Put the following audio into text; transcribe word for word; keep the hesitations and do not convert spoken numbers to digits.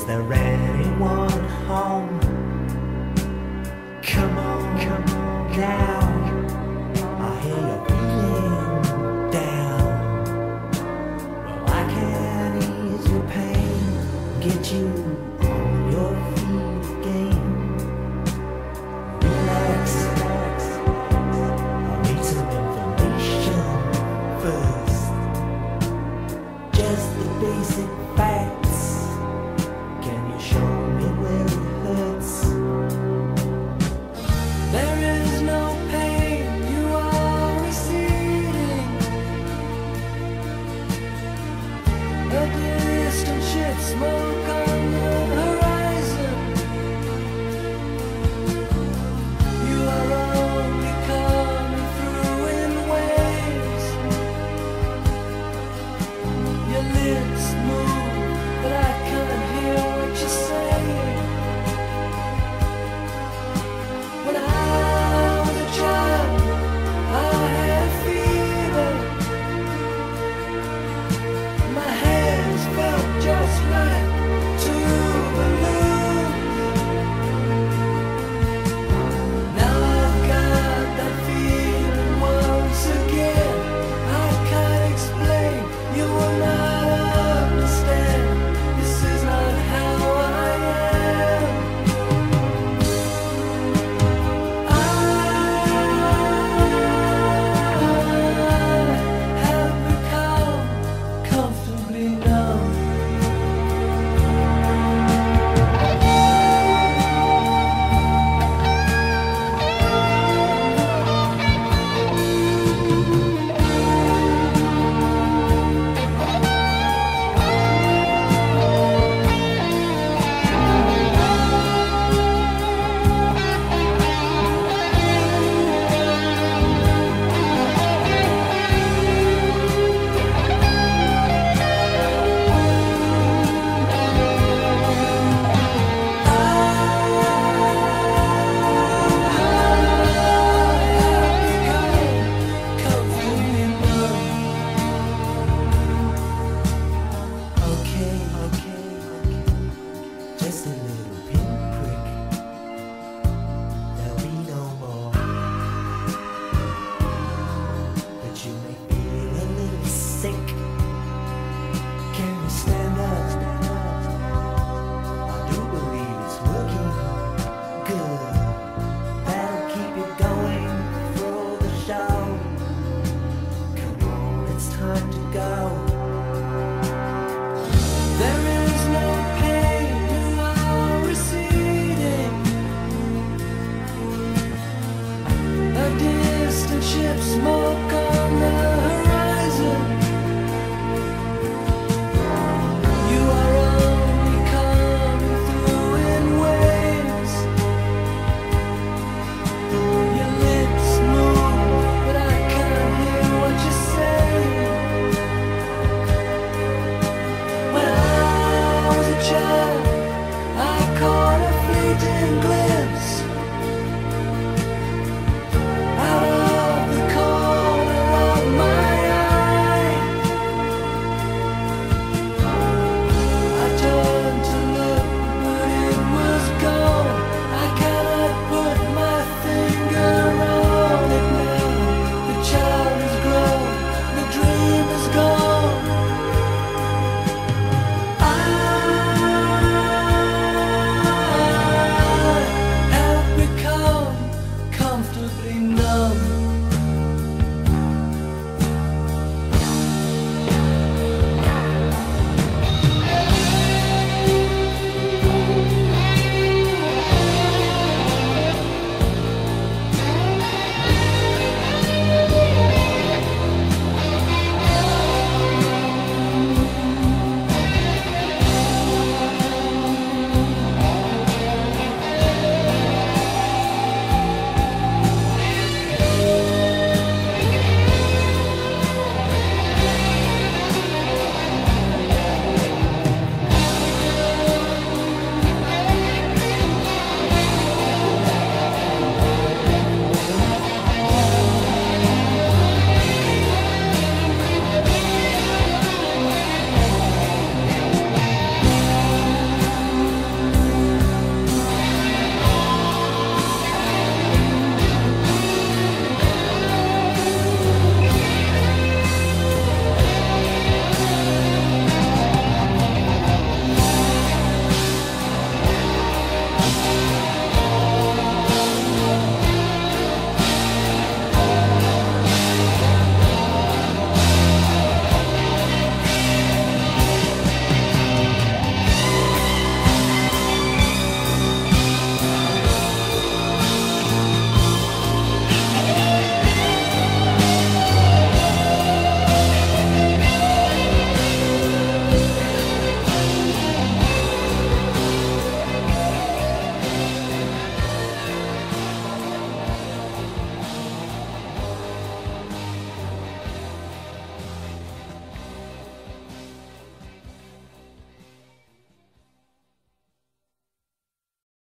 Is there anyone home? Come on, come on now. I hear you're feeling down. Well, I can ease your pain, get you on your feet again. Relax, relax. I need some information first. Just the basic facts. Can you show me where it hurts? There is no pain, you are receding. A distant ship, smoke on the horizon. You are only coming through in waves. Your lips move, but I can't hear what you're saying. When I was a child, I had fever. My hands felt just like two balloons. Now I've got that feeling once again. I can't explain, you will not understand. This is not how I am. I have become comfortably numb. Okay, okay, okay. Just a little pinprick. There'll be no more. But you may feel a little sick. Can you stand up? Stand up. I do believe it's working good. That'll keep you going through the show. Come on, it's time to go.